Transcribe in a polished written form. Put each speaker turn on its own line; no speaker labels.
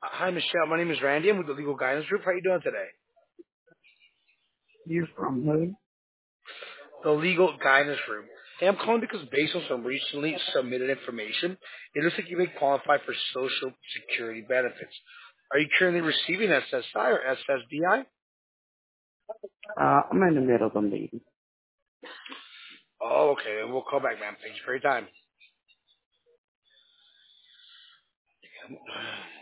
Hi, Michelle. My name is Randy. I'm with the Legal Guidance Group. How are you doing today?
You from who?
The Legal Guidance Group. Hey, I'm calling because based on some recently submitted information, it looks like you may qualify for Social Security benefits. Are you currently receiving SSI or SSDI?
I'm in the middle of a meeting.
Oh, okay. Then we'll call back, ma'am. Thanks for your time.